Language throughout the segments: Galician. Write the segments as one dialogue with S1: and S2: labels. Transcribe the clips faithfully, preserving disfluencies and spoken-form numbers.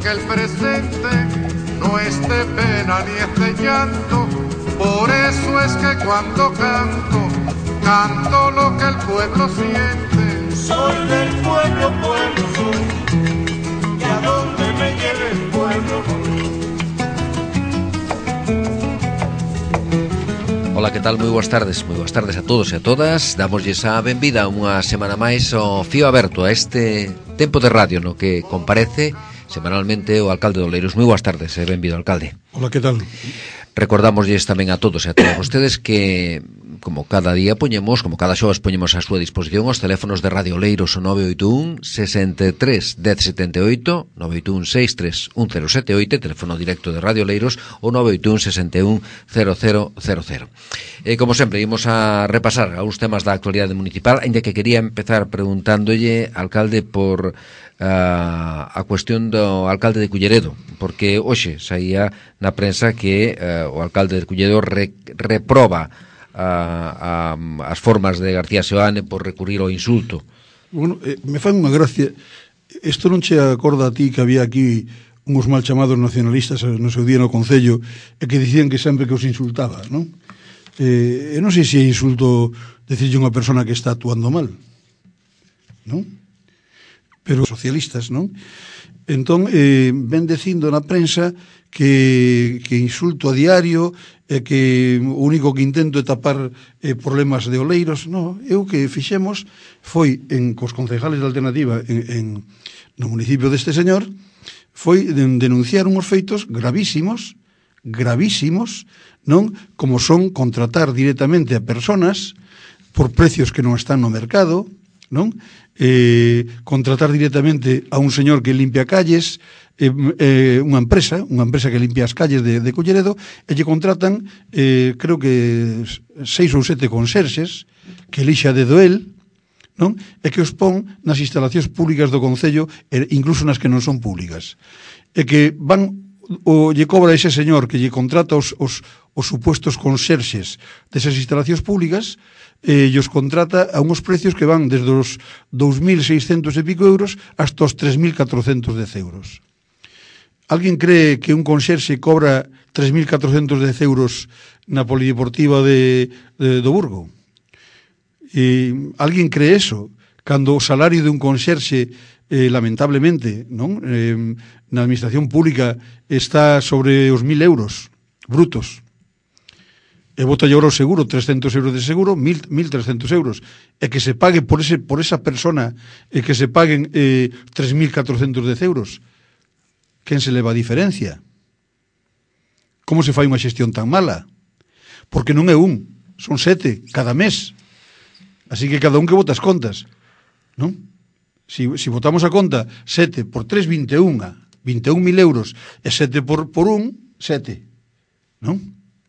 S1: que el presente no es de pena ni es de llanto. Por eso es que cuando canto, canto lo que el pueblo siente. Soy del pueblo, pueblo soy, y a donde me lleve el pueblo voy.
S2: Ola, que tal? Moi boas tardes, moi boas tardes a todos e a todas. Damoslle a benvida unha semana máis ao Fío Aberto, a este tempo de radio no que comparece semanalmente o alcalde de Oleiros. Moi boas tardes e benvido, alcalde.
S3: Ola, que tal?
S2: Recordámoslles tamén a todos e a todas vostedes que, como cada día poñemos, como cada xoves poñemos a súa disposición os teléfonos de Radio Oleiros o nove oito un, sesenta e tres, dez setenta e oito, nove oito un, sesenta e tres, un cero sete oito, teléfono directo de Radio Oleiros o nove oito un, sesenta e un, cero cero cero cero. E como sempre, imos a repasar algúns temas da actualidade municipal, ainda que quería empezar preguntándolle, alcalde, por Uh, a cuestión do alcalde de Culleredo, porque hoxe saía na prensa que uh, o alcalde de Culleredo re, reproba uh, uh, as formas de García Seoane por recurrir ao insulto.
S3: Bueno, eh, me fan unha gracia. Isto non che acorda a ti que había aquí uns mal chamados nacionalistas no seu día no Concello e que dicían que sempre que os insultaba, non? Eh, eu non sei se é insulto decirlle unha persona que está actuando mal, non? Pero socialistas, non? Entón, eh, ven dicindo na prensa que, que insulto a diario e que o único que intento é tapar eh, problemas de Oleiros. No, eu que fixemos foi, en, cos concejales de alternativa en, en, no municipio deste señor, foi de, denunciar unhos feitos gravísimos, gravísimos, non? Como son contratar directamente a personas por precios que non están no mercado, non? Eh, contratar directamente a un señor que limpia calles, eh, eh, unha empresa, unha empresa que limpia as calles de, de Culleredo, e lle contratan, eh, creo que seis ou sete conserxes, que elixa dedo el, non? E que os pon nas instalacións públicas do Concello, e incluso nas que non son públicas. E que van, o lle cobra ese señor que lle contrata os, os, os supuestos conserxes desas instalacións públicas, e os contrata a uns precios que van desde os dous mil seiscentos e pico euros hasta os tres mil catrocentos dez euros. Alguén cree que un conserxe cobra tres mil catrocentos dez euros na polideportiva de, de, do Burgo? E alguén cree eso? Cando o salario de un conserxe, eh, lamentablemente, non? Eh, na administración pública está sobre os mil euros brutos. E bota agora o seguro, trescentos euros de seguro, mil, mil trescentos euros, e que se pague por ese por esa persona, e que se paguen eh, tres mil catrocentos dez euros. Quen se leva a diferencia? Como se fai unha xestión tan mala? Porque non é un, son sete cada mes. Así que cada un que bota as contas, non? Si, si botamos a conta sete por tres, vinte e un, vinte e un mil euros, e sete por, por un, sete, non?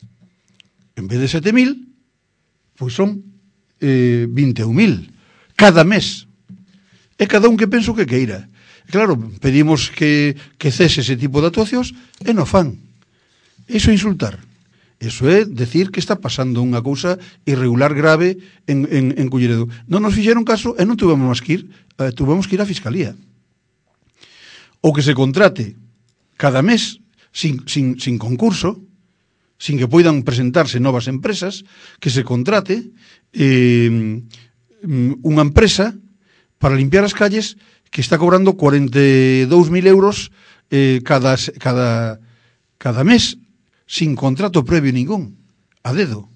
S3: En vez de sete mil, pois son eh, vinte e un mil cada mes. E cada un que penso que queira. Claro, pedimos que, que cese ese tipo de actuacións e non fan. Iso é insultar. Iso é decir que está pasando unha cousa irregular grave en, en, en Culleredo. Non nos fixeron caso e non tuvemos que ir, eh, tuvemos que ir á Fiscalía. Ou que se contrate cada mes sin, sin, sin concurso, sin que poidan presentarse novas empresas, que se contrate eh, unha empresa para limpiar as calles que está cobrando cuarenta e dous mil euros eh, cada, cada, cada mes, sin contrato previo ningún, a dedo.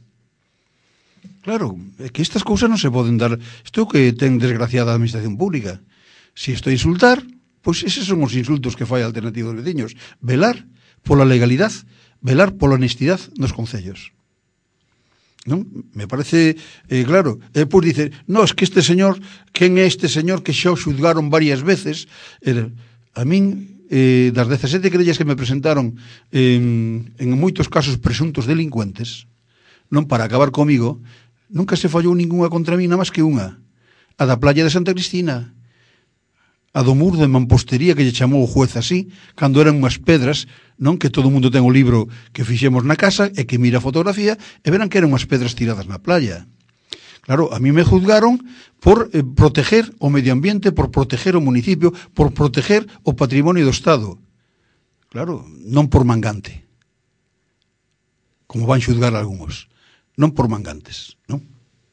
S3: Claro, é que estas cousas non se poden dar. Isto é o que ten desgraciada a administración pública. Se isto é insultar, pois eses son os insultos que fai a Alternativa dos Veciños. Velar pola legalidade, velar pola honestidade nos concellos. Non? Me parece, eh, claro, e pois dice, no, es que este señor, quen é este señor que xa o xulgaron varias veces? Era, a min, eh, das dezasete querellas que me presentaron en, en moitos casos presuntos delincuentes, non para acabar comigo, nunca se fallou ninguna contra mí, nada máis que unha, a da playa de Santa Cristina, a do muro de mampostería que lle chamou o juez así, cando eran unhas pedras, non, que todo o mundo ten o libro que fixemos na casa e que mira a fotografía e verán que eran unhas pedras tiradas na playa. Claro, a mí me juzgaron por eh, proteger o medio ambiente, por proteger o municipio, por proteger o patrimonio do Estado. claro, non por mangante, como van xuzgar algúns, non por mangantes, non?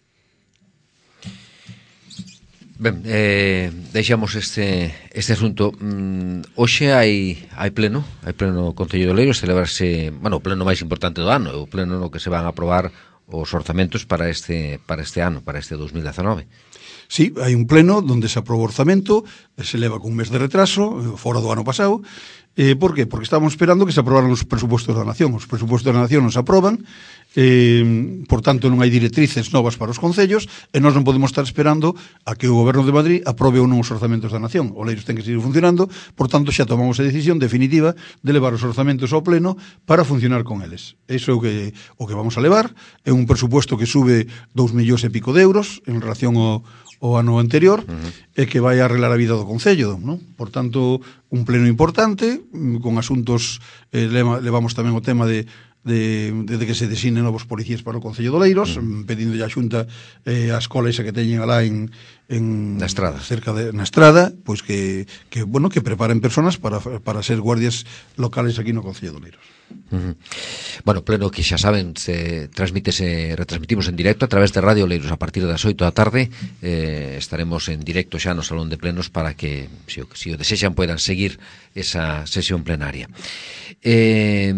S2: Ben, eh, deixamos este este asunto. Mm, hoxe hai hai pleno, hai pleno no Concello de Oleiros, celebrarse, bueno, o pleno máis importante do ano, o pleno no que se van a aprobar os orzamentos para este para este ano, para este dos mil dezanove.
S3: Sí, hai un pleno onde se aproba o orzamento, se leva con un mes de retraso, fora do ano pasado. Eh, por qué? Porque estamos esperando que se aprobaran os presupostos da nación. Os presupostos da nación non se aproban, eh, por tanto non hai directrices novas para os concellos, e nós non podemos estar esperando a que o Goberno de Madrid aprobe ou non os orzamentos da nación. O Oleiros ten que seguir funcionando, por tanto xa tomamos a decisión definitiva de levar os orzamentos ao pleno para funcionar con eles. Iso é o que, o que vamos a levar. É un presuposto que sube dous millóns e pico de euros en relación ao o ano anterior, uh-huh. e que vai a arreglar a vida do Concello, non? Por tanto, un pleno importante, con asuntos, eh, leva, levamos tamén o tema de, de, de, de que se designen novos policías para o Concello de Oleiros, uh-huh. pedindo a Xunta eh, a escola esa que teñen alá en, en
S2: na estrada,
S3: cerca de na estrada, pois que, que bueno, que preparen personas para, para ser guardias locales aquí no Concello de Oleiros.
S2: Uh-huh. Bueno, pleno que xa saben, se transmítese, retransmitimos en directo a través de Radio Oleiros a partir das oito da tarde. Eh, estaremos en directo xa no Salón de Plenos para que, se o, se o desexan, poidan seguir esa sesión plenaria. Eh,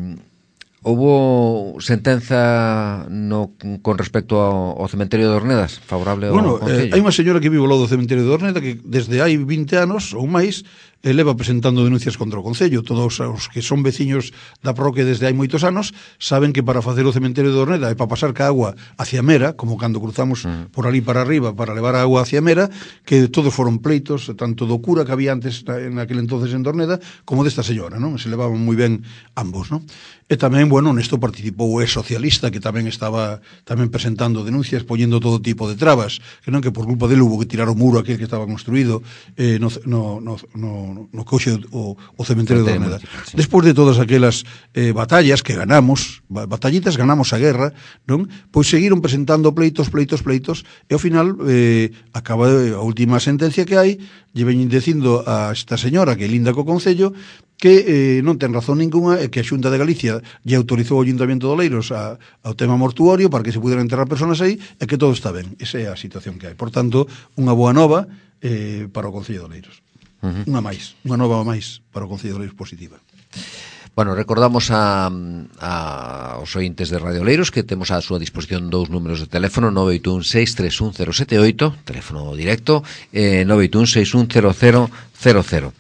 S2: houbo sentenza no, con respecto ao, ao cementerio de Ornedas, favorable ao
S3: bueno,
S2: Concello?
S3: Eh, hai unha señora que vive ao lado do cementerio de Orneda que desde hai vinte anos ou máis eh, leva presentando denuncias contra o Concello. Todos os que son veciños da parroquia desde hai moitos anos saben que para facer o cementerio de Orneda e para pasar ca agua hacia Mera, como cando cruzamos uh-huh. por ali para arriba para levar a agua hacia Mera, que todos foron pleitos, tanto do cura que había antes en aquel entonces en Orneda, como desta señora, non? Se levaban moi ben ambos, non? E tamén, bueno, nesto participou o socialista que tamén estaba tamén presentando denuncias, poñendo todo tipo de trabas, que non que por culpa dele hubo que tirar o muro aquel que estaba construído eh, no, no, no, no, no coxe o, o cementerio de Orneda. Sí. Despois de todas aquelas eh, batallas que ganamos, batallitas, ganamos a guerra, non? Pois seguiron presentando pleitos, pleitos, pleitos, e ao final eh, acaba a última sentencia que hai, lle veñen dicindo a esta señora que linda co Concello que eh, non ten razón ninguna e que a Xunta de Galicia lle autorizou ao Ayuntamento de Oleiros a, ao tema mortuorio para que se puderan enterrar personas aí e que todo está ben. Esa é a situación que hai. Por tanto, unha boa nova eh, para o Concello de Oleiros. Uh-huh. Unha máis, unha nova máis para o Concello de Oleiros positiva.
S2: Bueno, recordamos a, a os ointes de Radio Oleiros que temos a súa disposición dous números de teléfono, nove oito un seis tres un cero sete oito, teléfono directo, eh, nove oito un seis un cero cero cero cero.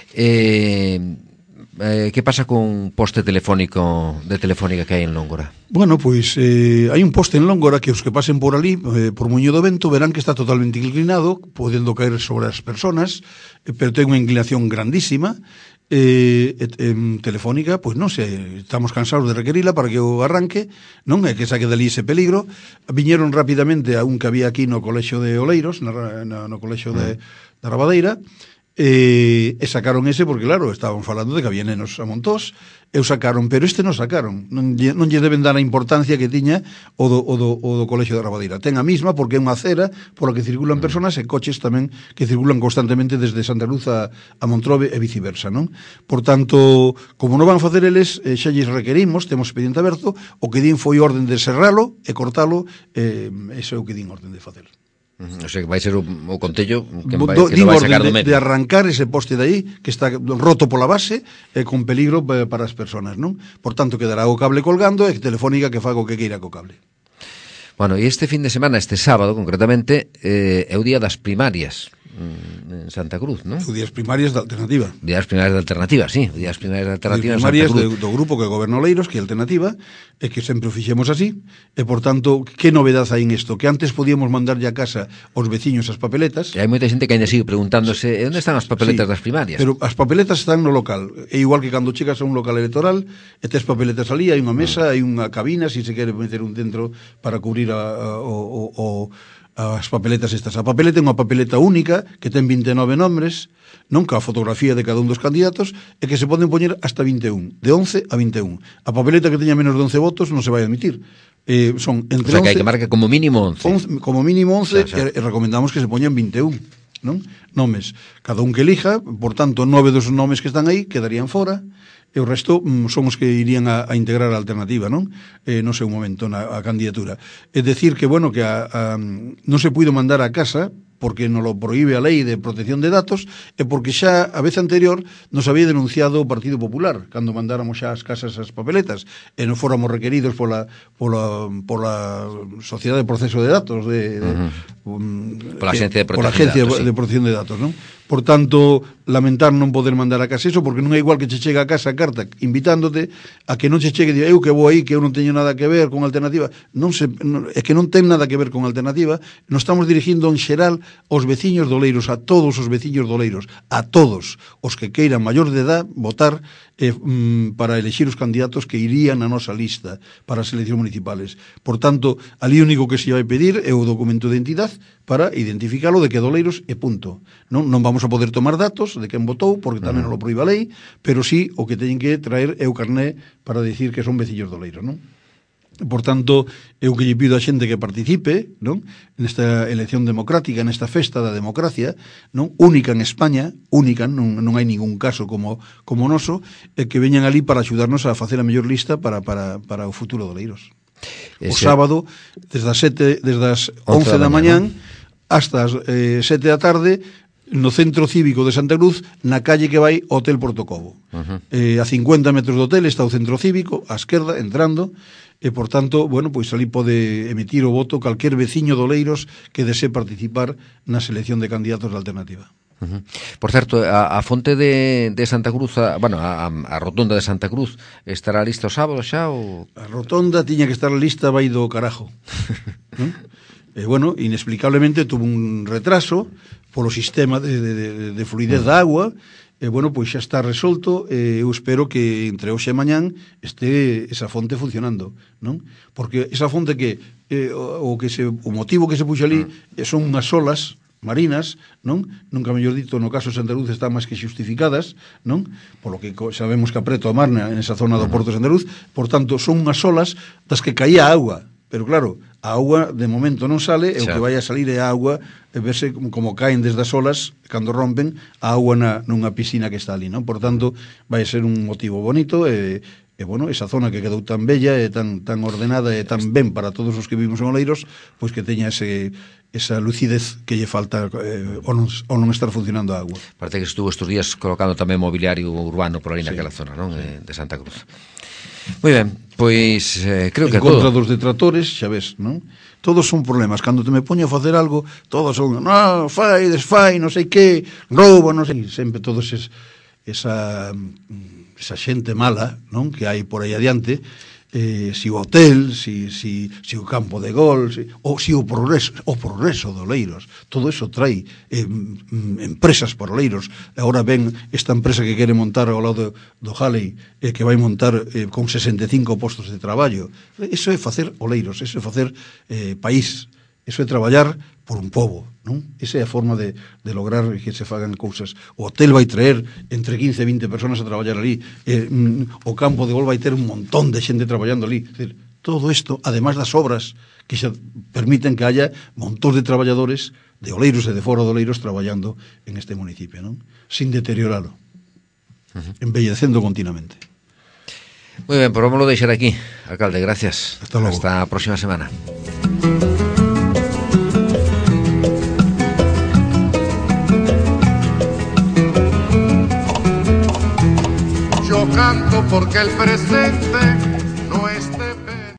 S2: Eh, eh, que pasa con poste telefónico de Telefónica que hai en Lóngora?
S3: Bueno, pois eh, hai un poste en Lóngora que os que pasen por ali, eh, por Muño do Vento, verán que está totalmente inclinado, podendo caer sobre as personas, eh, pero ten unha inclinación grandísima. Eh, en Telefónica, pois non sei, estamos cansados de requerila para que o arranque, non é que saque dali ese peligro. Viñeron rapidamente a un que había aquí no Colexio de Oleiros, na, na, no Colexio de, de Rabadeira, e, e sacaron ese porque, claro, estaban falando de que había nenos a montós, e o sacaron, pero este non sacaron, non lle, non lle deben dar a importancia que tiña o do, o do, o do Colexio de Rabadeira. Ten a mesma porque é unha acera pola que circulan personas e coches tamén que circulan constantemente desde Santa Luz a, a Montrobe e viceversa, non? Por tanto, como non van facer eles, eh, xa lles requerimos, temos expediente aberto, o que din foi orden de serralo e cortalo, eh, ese é o que din orden de facer.
S2: O sea, que vai ser o, o Concello que, vai,
S3: do,
S2: que lo vai sacar
S3: de,
S2: do medio.
S3: De arrancar ese poste de aí que está roto pola base e con peligro para as personas, non? Por tanto, quedará o cable colgando e Telefónica que faga o que queira co cable.
S2: Bueno, e este fin de semana, este sábado concretamente, eh, é o día das primarias en Santa Cruz, non?
S3: O días primarias da Alternativa.
S2: Días primarias da Alternativa, sí, días primarias da Alternativa en Santa
S3: primarias
S2: Cruz.
S3: Do, do grupo que goberna Oleiros, que é Alternativa, e que sempre o fixemos así, e por tanto, que novedade hai en isto? Que antes podíamos mandarlle a casa aos veciños as papeletas.
S2: E hai moita xente que ainda sigue preguntándose, onde están as papeletas sí, das primarias?
S3: Pero as papeletas están no local. É igual que cando chegas a un local electoral e tes papeletas ali, hai unha mesa, hai unha cabina, se si se quere meter un dentro para cubrir a, a, o, o as papeletas estas. A papeleta é unha papeleta única que ten vinte e nove nombres, non ca a fotografía de cada un dos candidatos, e que se poden poñer hasta vinte e un, de once a vinte e un. A papeleta que teña menos de once votos non se vai admitir. Eh, son entre
S2: o sea,
S3: once,
S2: que hai que marcar como mínimo once.
S3: once como mínimo once,
S2: xa, xa.
S3: E, e recomendamos que se poñan vinte e un. non? Nomes, cada un que elija, por tanto, nove dos nomes que están aí quedarían fora, e o resto mm, son os que irían a, a integrar a alternativa, non? Eh, no seu momento, na a candidatura. É decir que, bueno, que a, a, non se puido mandar a casa porque nos lo prohíbe a lei de protección de datos e porque xa a vez anterior nos había denunciado o Partido Popular cando mandáramos xa as casas as papeletas e non fóramos requeridos pola, pola, pola Sociedade de Proceso de Datos de,
S2: uh-huh.
S3: de, um,
S2: pola Agencia de Protección,
S3: pola Agencia
S2: de, datos,
S3: de,
S2: sí.
S3: Protección de Datos, non? Por tanto, lamentar non poder mandar a casa eso porque non é igual que che chega a casa a carta invitándote a que non che chegue e eu que vou aí que eu non teño nada que ver con alternativa, non se, non, é que non ten nada que ver con alternativa, nos estamos dirigindo en xeral os veciños doleiros, a todos os veciños doleiros, a todos os que queiran maior de edad votar eh, mm, para elexir os candidatos que irían na nosa lista para as eleccións municipales. Por tanto, ali o único que se vai pedir é o documento de identidade para identificalo de que doleiros e punto. Non, non vamos a poder tomar datos de quen votou, porque tamén non o proíba a lei, pero sí o que teñen que traer é o carné para dicir que son veciños doleiros, non? Por tanto, eu que lle pido a xente que participe, non? Nesta elección democrática, nesta festa da democracia, non? Única en España, única, non, non hai ningún caso como como noso, e que veñan ali para axudarnos a facer a mellor lista para, para, para o futuro do Leiros. O Ese... sábado, desde as sete, desde as once da mañán hasta as eh, sete da tarde, no Centro Cívico de Santa Cruz, na calle que vai ao Hotel Portocobo. Uh-huh. Eh, a cincuenta metros do hotel está o Centro Cívico, á esquerda, entrando, e, por tanto, bueno, pois ali pode emitir o voto calquer veciño do Leiros que desee participar na selección de candidatos da alternativa.
S2: Uh-huh. Por certo, a, a fonte de, de Santa Cruz, a, bueno, a, a rotonda de Santa Cruz, estará lista o sábado xa? Ou...
S3: A rotonda tiña que estar lista, vai do carajo. ¿No? E, bueno, inexplicablemente tuvo un retraso polo sistema de, de, de, de fluidez uh-huh. da agua. E, bueno, pois xa está resolto, e eu espero que entre hoxe e mañán este esa fonte funcionando, non? Porque esa fonte que eh, o, o que se o motivo que se puxo ali mm. son unhas olas marinas, non? Nunca mellor dito, no caso de Santa Cruz están máis que xustificadas, non? Polo que sabemos que apreta o mar en esa zona do Porto de Santa Cruz, por tanto, son unhas olas das que caía agua. Pero claro, a auga de momento non sale, e o que vai a salir é a auga, e verse como, como caen desde as olas, cando rompen, a auga na, nunha piscina que está ali, non? Por tanto, vai ser un motivo bonito, e, e bueno, esa zona que quedou tan bella, e tan, tan ordenada, e tan ben para todos os que vivimos en Oleiros, pois que teña ese, esa lucidez que lle falta eh, o, non, o non estar funcionando a agua.
S2: Parece que estuvo estes días colocando tamén mobiliario urbano por ali
S3: sí,
S2: naquela zona, non?
S3: Sí.
S2: De Santa Cruz. Moi ben, pois eh, creo que
S3: en contra
S2: todo.
S3: dos detractores, xa ves, non? Todos son problemas. Cando te me poño a facer algo, todos son, no, fai, desfai, non sei que, roubo, non sei, sempre todos es, esa esa xente mala, non? Que hai por aí adiante, eh, si o hotel, si, si, si o campo de gol, si, ou si o progreso, o progreso do Oleiros, todo eso trai eh, empresas por Oleiros. Agora ven esta empresa que quere montar ao lado do, do Halley, eh, que vai montar eh, con sesenta e cinco postos de traballo. Eso é facer Oleiros, eso é facer eh, país, eso é traballar por un pobo, non? Esa é a forma de, de lograr que se fagan cousas. O hotel vai traer entre quince e vinte personas a traballar ali, eh, mm, o campo de gol vai ter un montón de xente traballando ali. Es decir, todo isto, además das obras que xa permiten que haya montóns de traballadores de Oleiros e de fora de Oleiros traballando en este municipio, non? Sin deterioralo, uh-huh. embellecendo continuamente.
S2: Moi ben, pues vamos a deixar aquí, alcalde, gracias.
S3: Hasta logo.
S2: Hasta a próxima semana.
S1: Yo canto porque el presente no esté